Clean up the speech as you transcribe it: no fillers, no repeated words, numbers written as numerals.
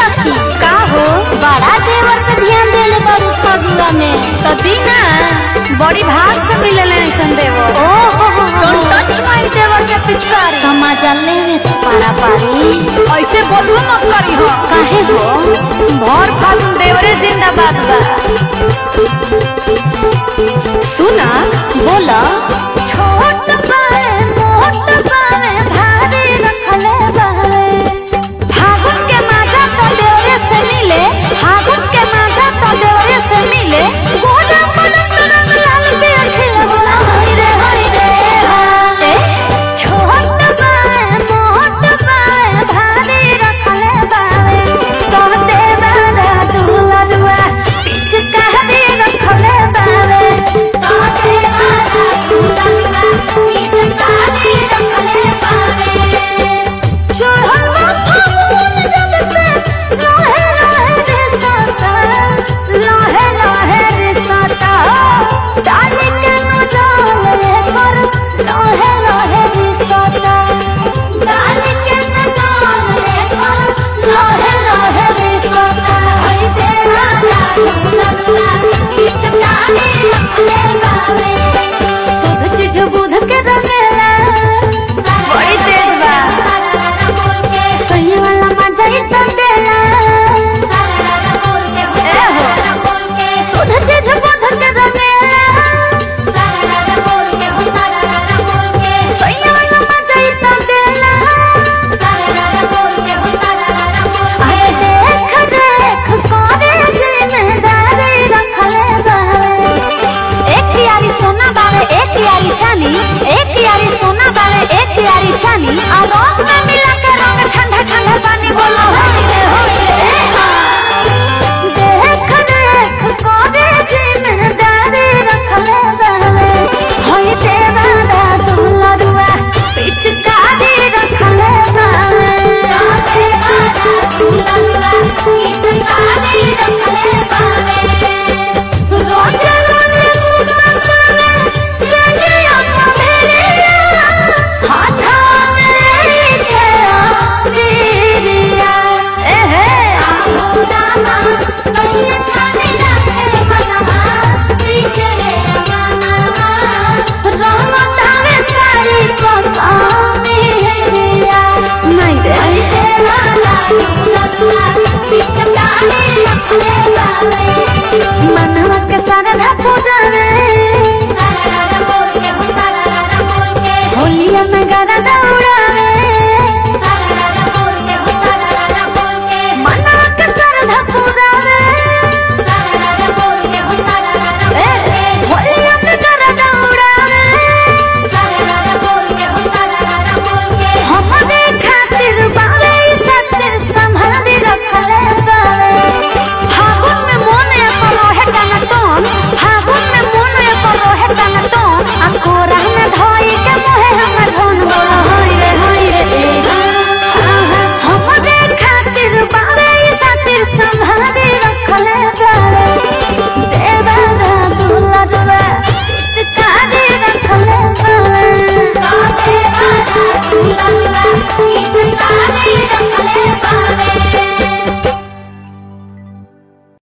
सखी का हो बड़ा देवर पे ध्यान देले बारू फगुआ में तो दीना बड़ी भाग से मिलले ऐसन देवो डोंट टच माय देवर के पिचकारी समाजा लेवे तो पारा पारी ऐसे बोलबो मत करी हो काहे हो भर फागुन देवरे जिंदाबाद बा सुना बोला छोट बाए मोट बाए भारी रखले बाए फागुन के माजा तो देवरे से मिले फागुन के माजा तो देवरे से मिले गोरा पलक रंग लाल के खिला बोला हाय रे ए छोट बाए मोट बाए भारी रखले बाए तो देवरा दुलरुआ पिचकारी रखले बाए तो देवरा दुलरुआ पिचकारी रखले बावे शुद्ध चीज बुध के रंगेला बड़ी तेज बा सही वाला मजा ही तो देला शुद्ध चीज बुध के रंगेला सही वाला मजा ही तो देला अरे देख देख कोरे जिम्मेदारी रखले बावे एक यारी सोना बावे एक यारी चांदी एक यारी सोना बावे एक यारी चांदी और रंग में मिला के रंग ठंडा ठंडा पानी बोलो होली रे देख देख कोरे जिम्मेदारी रखले बावे होई देवरा दुलरुआ पिचकारी रखले बावे तो देवरा दुलरुआ